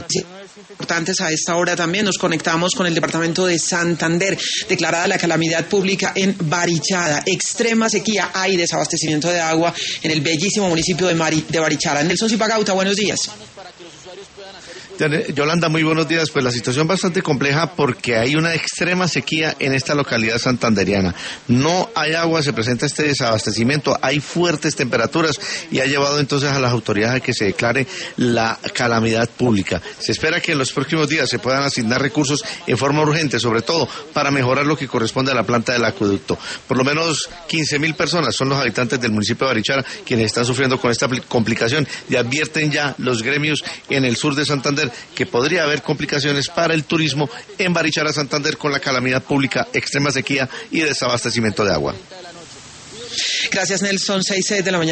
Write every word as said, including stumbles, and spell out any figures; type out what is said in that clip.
importantes a esta hora también. Nos conectamos con el departamento de Santander. Declarada la calamidad pública en Barichara. Extrema sequía, hay desabastecimiento de agua en el bellísimo municipio de, Mari, de Barichara. Nelson Zipagauta, buenos días. Yolanda, muy buenos días. Pues la situación bastante compleja porque hay una extrema sequía en esta localidad santanderiana. No hay agua, se presenta este desabastecimiento, hay fuertes temperaturas y ha llevado entonces a las autoridades a que se declare la calamidad pública. Se espera que en los próximos días se puedan asignar recursos en forma urgente, sobre todo para mejorar lo que corresponde a la planta del acueducto. Por lo menos quince mil personas son los habitantes del municipio de Barichara quienes están sufriendo con esta complicación y advierten ya los gremios en el sur de Santander que podría haber complicaciones para el turismo en Barichara, Santander, con la calamidad pública, extrema sequía y desabastecimiento de agua. Gracias, Nelson. seis de la mañana.